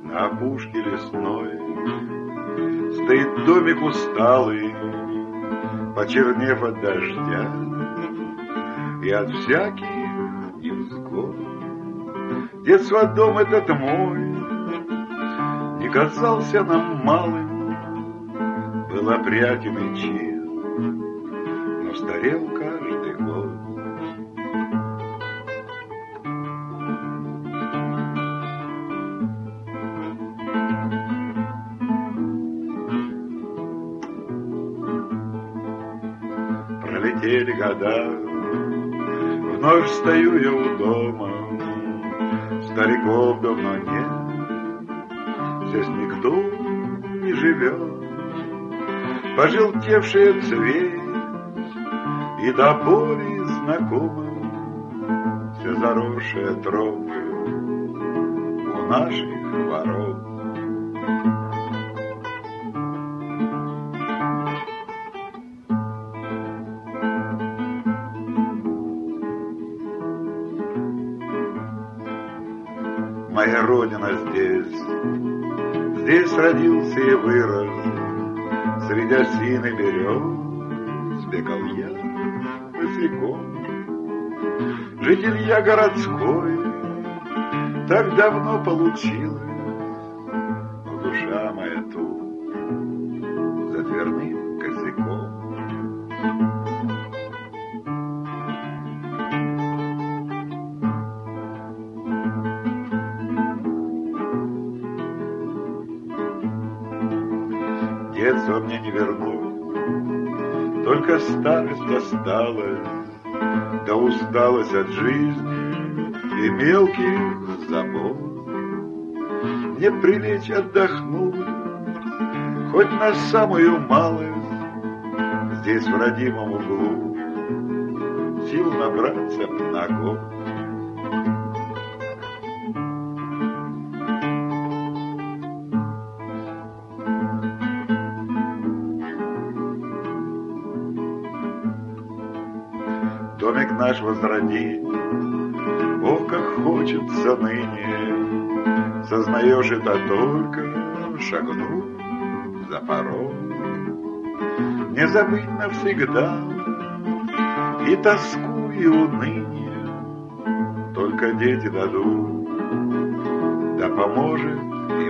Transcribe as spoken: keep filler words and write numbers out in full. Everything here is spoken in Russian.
на опушке лесной стоит домик усталый, почернев от дождя и от всяких невзгод. Детство дом этот мой не казался нам малым, был опрятен и чист, но старел каждый год. Пролетели года, вновь стою я у дома, стариков давно нет, здесь никто не живет. Пожелтевший цвет и до боли знакомо, все заросшее травою у наших ворот. Моя родина здесь, здесь родился и вырос, среди осин и берез бегал я босиком. Житель я городской, так давно получилось, но душа моя тут за дверным косяком. Детство мне не вернуть, только старость осталась, да усталость от жизни и мелких забот. Мне прилечь отдохнуть, хоть на самую малость, здесь в родимом углу сил набраться на год. Домик наш возродить, ох, как хочется ныне, сознаешь это только, шагнув за порог. Не забыть навсегда и тоску, и уныние, только дети дадут, да поможет